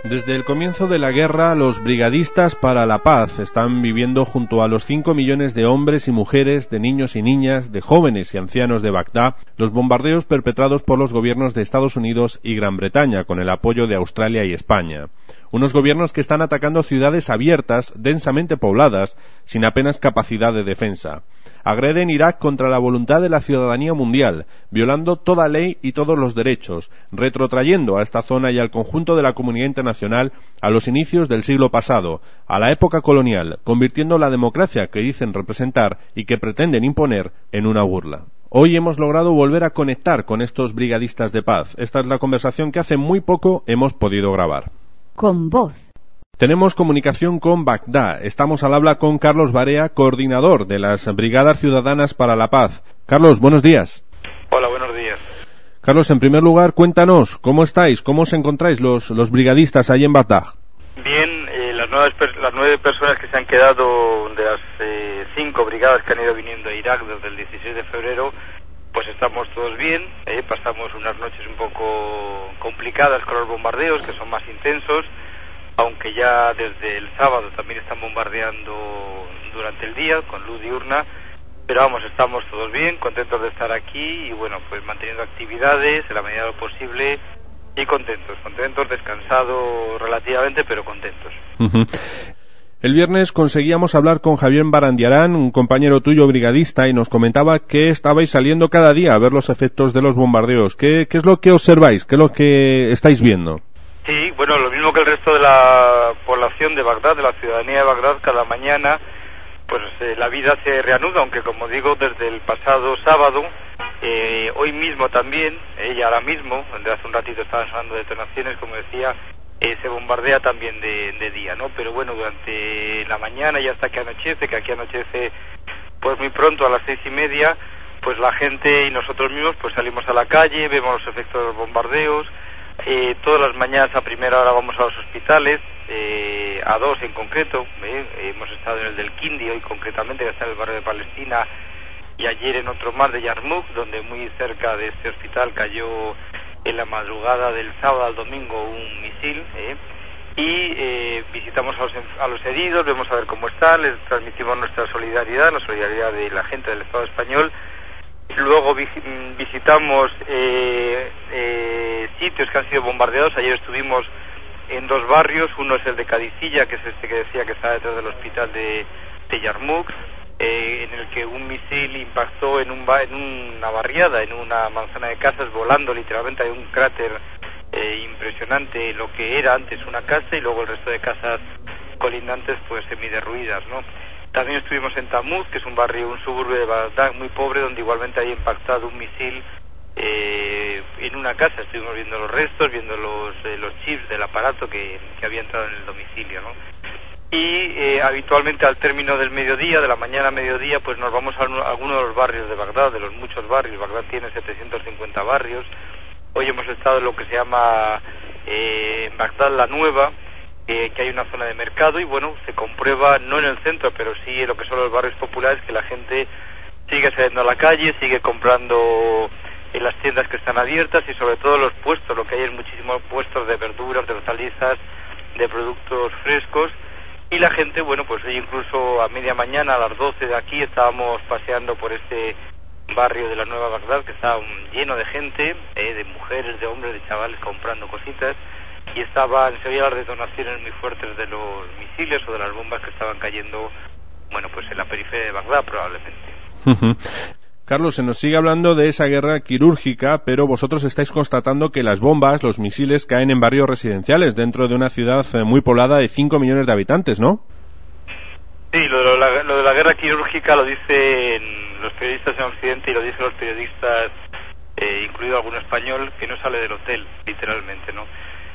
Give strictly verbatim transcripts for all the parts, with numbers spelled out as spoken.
Desde el comienzo de la guerra, los brigadistas para la paz están viviendo junto a los cinco millones de hombres y mujeres, de niños y niñas, de jóvenes y ancianos de Bagdad, los bombardeos perpetrados por los gobiernos de Estados Unidos y Gran Bretaña, con el apoyo de Australia y España. Unos gobiernos que están atacando ciudades abiertas, densamente pobladas, sin apenas capacidad de defensa. Agreden Irak contra la voluntad de la ciudadanía mundial, violando toda ley y todos los derechos, retrotrayendo a esta zona y al conjunto de la comunidad internacional a los inicios del siglo pasado, a la época colonial, convirtiendo la democracia que dicen representar y que pretenden imponer en una burla. Hoy hemos logrado volver a conectar con estos brigadistas de paz. Esta es la conversación que hace muy poco hemos podido grabar. Con voz. Tenemos comunicación con Bagdad. Estamos al habla con Carlos Barea, coordinador de las Brigadas Ciudadanas para la Paz. Carlos, buenos días. Hola, buenos días. Carlos, en primer lugar, cuéntanos, ¿cómo estáis? ¿Cómo os encontráis los, los brigadistas ahí en Bagdad? Bien, eh, las, nuevas, las nueve personas que se han quedado de las eh, cinco brigadas que han ido viniendo a Irak desde el dieciséis de febrero, pues estamos todos bien. Eh, pasamos unas noches un poco complicadas con los bombardeos, que son más intensos, aunque ya desde el sábado también están bombardeando durante el día con luz diurna, pero vamos, estamos todos bien, contentos de estar aquí y bueno, pues manteniendo actividades en la medida de lo posible y contentos, contentos, descansados relativamente, pero contentos. Uh-huh. El viernes conseguíamos hablar con Javier Barandiarán, un compañero tuyo brigadista, y nos comentaba que estabais saliendo cada día a ver los efectos de los bombardeos. ¿Qué, qué es lo que observáis? ¿Qué es lo que estáis viendo? Sí, bueno, lo mismo que el resto de la población de Bagdad, de la ciudadanía de Bagdad, cada mañana, pues eh, la vida se reanuda, aunque como digo, desde el pasado sábado, eh, hoy mismo también, eh, y ahora mismo, donde hace un ratito estaban sonando detonaciones, como decía, eh, se bombardea también de, de día, ¿no? Pero bueno, durante la mañana y hasta que anochece, que aquí anochece pues muy pronto, a las seis y media, pues la gente y nosotros mismos pues salimos a la calle, vemos los efectos de los bombardeos. Eh, todas las mañanas a primera hora vamos a los hospitales, eh, a dos en concreto, eh, hemos estado en el del Kindi hoy concretamente, que está en el barrio de Palestina, y ayer en otro más de Yarmouk, donde muy cerca de este hospital cayó en la madrugada del sábado al domingo un misil, eh, y eh, visitamos a los, a los heridos, vemos a ver cómo están, les transmitimos nuestra solidaridad, la solidaridad de la gente del Estado español. Luego visitamos eh, eh, sitios que han sido bombardeados. Ayer estuvimos en dos barrios, uno es el de Cadicilla, que es este que decía que está detrás del hospital de, de Yarmouk, eh, en el que un misil impactó en, un ba en una barriada, en una manzana de casas, volando literalmente. Hay un cráter eh, impresionante, lo que era antes una casa, y luego el resto de casas colindantes pues semiderruidas, ¿no? También estuvimos en Tamuz, que es un barrio, un suburbio de Bagdad muy pobre, donde igualmente hay impactado un misil eh, en una casa. Estuvimos viendo los restos, viendo los, eh, los chips del aparato que, que había entrado en el domicilio, ¿no? Y eh, habitualmente al término del mediodía, de la mañana a mediodía, pues nos vamos a, a alguno de los barrios de Bagdad, de los muchos barrios. Bagdad tiene setecientos cincuenta barrios. Hoy hemos estado en lo que se llama eh, Bagdad la Nueva, Eh, que hay una zona de mercado, y bueno, se comprueba, no en el centro, pero sí en lo que son los barrios populares, que la gente sigue saliendo a la calle, sigue comprando en las tiendas que están abiertas, y sobre todo los puestos, lo que hay es muchísimos puestos de verduras, de hortalizas, de productos frescos, y la gente, bueno, pues hoy incluso a media mañana, a las doce de aquí, estábamos paseando por este barrio de la Nueva Bagdad, que está um, lleno de gente, eh, de mujeres, de hombres, de chavales comprando cositas, y estaban, se oían las detonaciones muy fuertes de los misiles o de las bombas que estaban cayendo, bueno, pues en la periferia de Bagdad probablemente. Uh-huh. Carlos, se nos sigue hablando de esa guerra quirúrgica, pero vosotros estáis constatando que las bombas, los misiles, caen en barrios residenciales dentro de una ciudad muy poblada de cinco millones de habitantes, ¿no? Sí, lo de la, lo de la guerra quirúrgica lo dicen los periodistas en Occidente y lo dicen los periodistas, eh, incluido algún español, que no sale del hotel, literalmente, ¿no?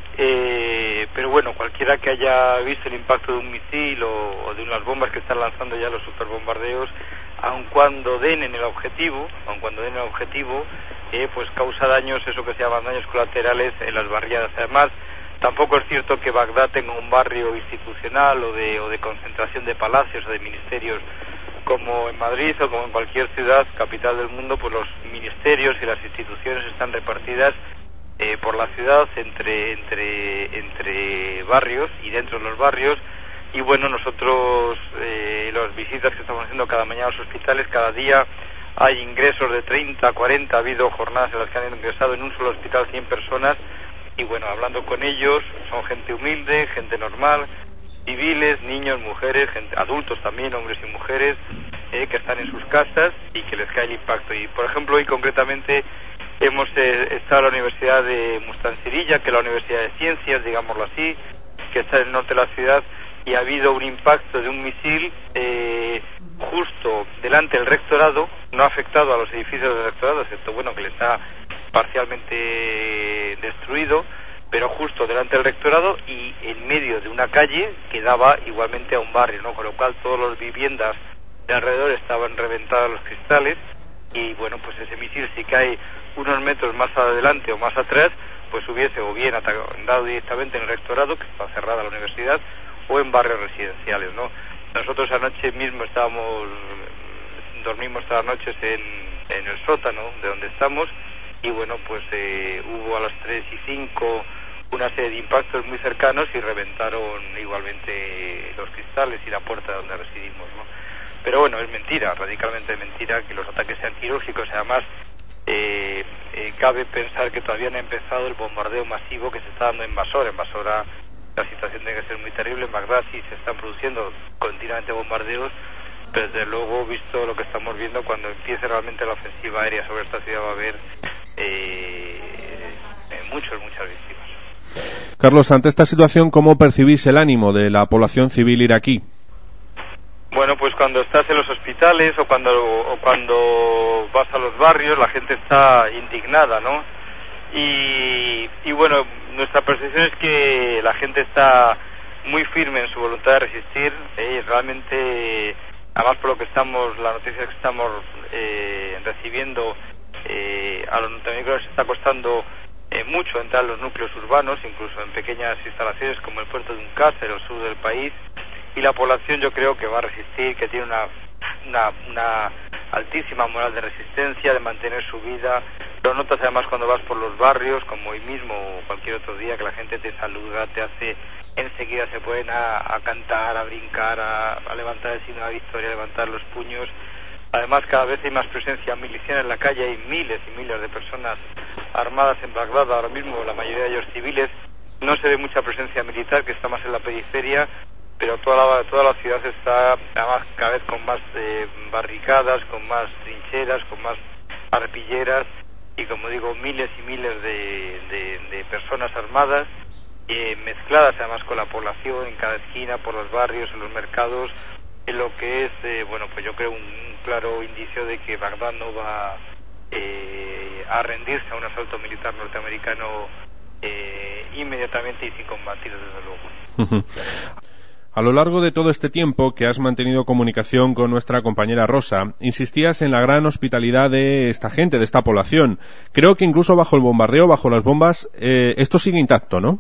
Eh, pero bueno, cualquiera que haya visto el impacto de un misil o, o de unas bombas que están lanzando ya los superbombardeos, aun cuando den en el objetivo, aun cuando den en el objetivo, eh, pues causa daños, eso que se llaman daños colaterales en las barriadas. Además, tampoco es cierto que Bagdad tenga un barrio institucional o de, o de concentración de palacios o de ministerios como en Madrid o como en cualquier ciudad capital del mundo. Pues los ministerios y las instituciones están repartidas eh, por la ciudad, entre, entre, entre barrios y dentro de los barrios. Y bueno, nosotros, eh, las visitas que estamos haciendo cada mañana a los hospitales, cada día hay ingresos de treinta, cuarenta, ha habido jornadas en las que han ingresado en un solo hospital cien personas, y bueno, hablando con ellos, son gente humilde, gente normal, civiles, niños, mujeres, gente, adultos también, hombres y mujeres, eh, que están en sus casas y que les cae el impacto. Y por ejemplo, hoy concretamente hemos eh, estado en la Universidad de Mustansirilla, que es la Universidad de Ciencias, digámoslo así, que está en el norte de la ciudad, y ha habido un impacto de un misil eh, justo delante del rectorado. No ha afectado a los edificios del rectorado, excepto bueno que le está parcialmente destruido, pero justo delante del rectorado y en medio de una calle que daba igualmente a un barrio, ¿no? Con lo cual todas las viviendas de alrededor estaban reventadas los cristales, y bueno, pues ese misil, si cae unos metros más adelante o más atrás, pues hubiese o bien dado directamente en el rectorado, que está cerrada la universidad, o en barrios residenciales, ¿no? Nosotros anoche mismo estábamos, dormimos todas las noches en, en el sótano de donde estamos, y bueno, pues eh, hubo a las tres y cinco una serie de impactos muy cercanos y reventaron igualmente los cristales y la puerta donde residimos, ¿no? Pero bueno, es mentira, radicalmente mentira que los ataques sean quirúrgicos. Además, eh, eh, cabe pensar que todavía no ha empezado el bombardeo masivo que se está dando en Basora. En Basora la situación tiene que ser muy terrible. En Bagdad sí se están produciendo continuamente bombardeos, pero desde luego, visto lo que estamos viendo, cuando empiece realmente la ofensiva aérea sobre esta ciudad va a haber eh, eh, muchos, muchas víctimas. Carlos, ante esta situación, ¿cómo percibís el ánimo de la población civil iraquí? Bueno, pues cuando estás en los hospitales o cuando, o cuando vas a los barrios, la gente está indignada, ¿no? Y, y bueno, nuestra percepción es que la gente está muy firme en su voluntad de resistir, eh, realmente, además por lo que estamos, las noticias que estamos eh, recibiendo, eh, a los norteamericanos les está costando eh, mucho entrar en los núcleos urbanos, incluso en pequeñas instalaciones como el puerto de Uncasser, el sur del país, y la población yo creo que va a resistir, que tiene una, una, una altísima moral de resistencia, de mantener su vida. Lo notas además cuando vas por los barrios, como hoy mismo o cualquier otro día, que la gente te saluda, te hace, enseguida se pueden a, a cantar, a brincar, a, a levantar el signo de la victoria, a levantar los puños. Además, cada vez hay más presencia miliciana en la calle, hay miles y miles de personas armadas en Bagdad, ahora mismo la mayoría de ellos civiles. No se ve mucha presencia militar, que está más en la periferia, pero toda la, toda la ciudad está además cada vez con más eh, barricadas, con más trincheras, con más arpilleras, y como digo, miles y miles de, de, de personas armadas, eh, mezcladas además con la población en cada esquina, por los barrios, en los mercados, en lo que es, eh, bueno, pues yo creo un, un claro indicio de que Bagdad no va eh, a rendirse a un asalto militar norteamericano eh, inmediatamente y sin combatir, desde luego. A lo largo de todo este tiempo que has mantenido comunicación con nuestra compañera Rosa, insistías en la gran hospitalidad de esta gente, de esta población. Creo que incluso bajo el bombardeo, bajo las bombas, eh, esto sigue intacto, ¿no?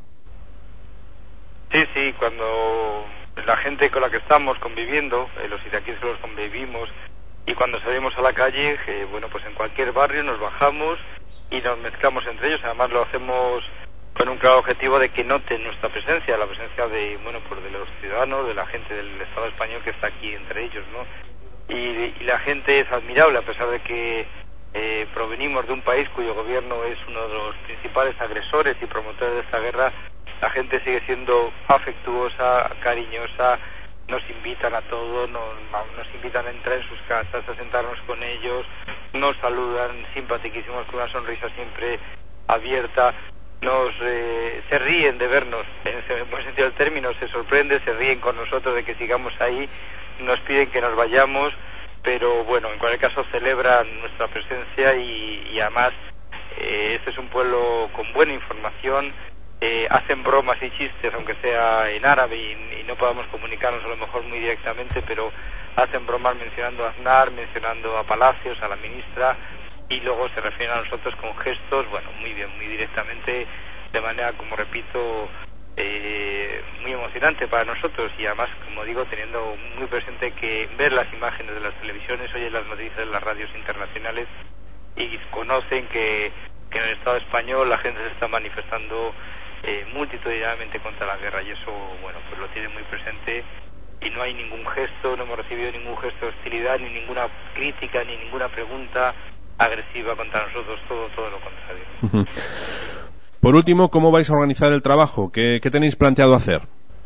Sí, sí, cuando la gente con la que estamos conviviendo, eh, los iraquíes con los que convivimos, y cuando salimos a la calle, eh, bueno, pues en cualquier barrio nos bajamos y nos mezclamos entre ellos. Además lo hacemos con un claro objetivo de que noten nuestra presencia, la presencia de, bueno, pues de los ciudadanos, de la gente del Estado español que está aquí entre ellos, ¿no? Y, y la gente es admirable, a pesar de que eh, provenimos de un país cuyo gobierno es uno de los principales agresores y promotores de esta guerra. La gente sigue siendo afectuosa, cariñosa, nos invitan a todo, nos, nos invitan a entrar en sus casas, a sentarnos con ellos, nos saludan, simpaticísimos, con una sonrisa siempre abierta. Nos eh, se ríen de vernos, en ese buen sentido del término, se sorprende, se ríen con nosotros de que sigamos ahí, nos piden que nos vayamos, pero bueno, en cualquier caso celebran nuestra presencia y, y además eh, este es un pueblo con buena información, eh, hacen bromas y chistes, aunque sea en árabe y, y no podamos comunicarnos a lo mejor muy directamente, pero hacen bromas mencionando a Aznar, mencionando a Palacios, a la ministra, y luego se refieren a nosotros con gestos, bueno, muy bien, muy directamente, de manera, como repito, eh, muy emocionante para nosotros, y además, como digo, teniendo muy presente que ver las imágenes de las televisiones, oyen las noticias de las radios internacionales y conocen que que en el Estado español la gente se está manifestando eh, multitudinariamente contra la guerra, y eso, bueno, pues lo tiene muy presente, y no hay ningún gesto, no hemos recibido ningún gesto de hostilidad, ni ninguna crítica, ni ninguna pregunta agresiva contra nosotros, todo, todo lo contrario. Uh-huh. Por último, ¿cómo vais a organizar el trabajo? ¿Qué, qué tenéis planteado hacer?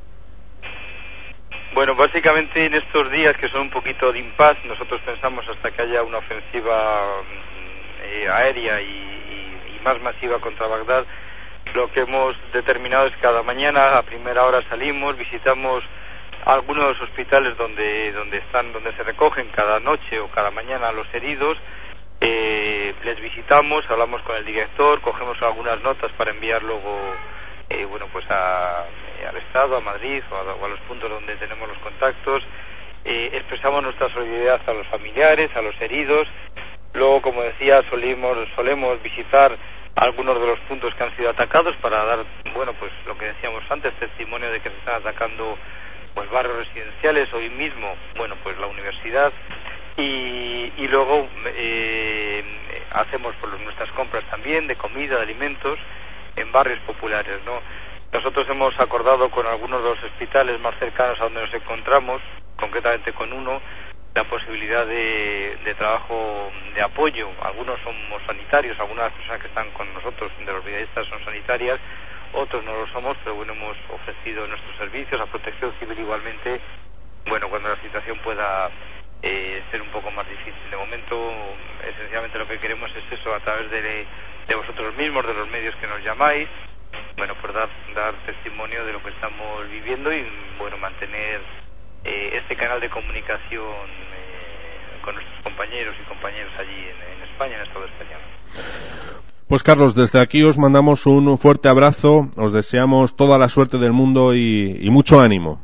Bueno, básicamente en estos días que son un poquito de impas, nosotros pensamos hasta que haya una ofensiva eh, aérea y, y, y más masiva contra Bagdad, lo que hemos determinado es que cada mañana a primera hora salimos, visitamos algunos de los hospitales donde donde están, donde se recogen cada noche o cada mañana los heridos, eh, les visitamos, hablamos con el director, cogemos algunas notas para enviar luego eh, bueno pues a, eh, al Estado, a Madrid o a, o a los puntos donde tenemos los contactos, eh, expresamos nuestra solidaridad a los familiares, a los heridos. Luego, como decía, solimos, solemos visitar algunos de los puntos que han sido atacados para dar, bueno, pues lo que decíamos antes, testimonio de que se están atacando pues barrios residenciales, hoy mismo, bueno, pues la universidad, y, y luego eh, hacemos pues, nuestras compras también de comida, de alimentos en barrios populares, ¿no? Nosotros hemos acordado con algunos de los hospitales más cercanos a donde nos encontramos, concretamente con uno, la posibilidad de, de trabajo de apoyo. Algunos somos sanitarios, algunas personas que están con nosotros de los brigadistas son sanitarias, otros no lo somos, pero bueno, hemos ofrecido nuestros servicios a Protección Civil igualmente, bueno, cuando la situación pueda eh, ser un poco más difícil. De momento, esencialmente lo que queremos es eso, a través de, de vosotros mismos, de los medios que nos llamáis, bueno, pues dar, dar testimonio de lo que estamos viviendo y, bueno, mantener eh, este canal de comunicación eh, con nuestros compañeros y compañeras allí en, en España, en el Estado español. Pues Carlos, desde aquí os mandamos un fuerte abrazo, os deseamos toda la suerte del mundo y, y mucho ánimo.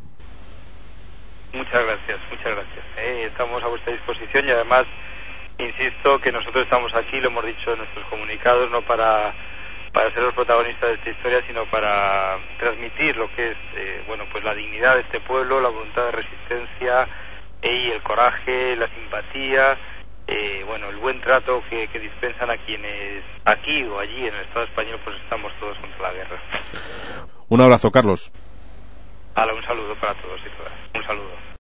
Muchas gracias, muchas gracias. Eh, estamos a vuestra disposición y además, insisto, que nosotros estamos aquí, lo hemos dicho en nuestros comunicados, no para, para ser los protagonistas de esta historia, sino para transmitir lo que es, eh, bueno, pues la dignidad de este pueblo, la voluntad de resistencia eh, y el coraje, la simpatía, Eh, bueno, el buen trato que, que dispensan a quienes aquí o allí en el Estado español pues estamos todos contra la guerra. Un abrazo, Carlos. Hala, un saludo para todos y todas. Un saludo.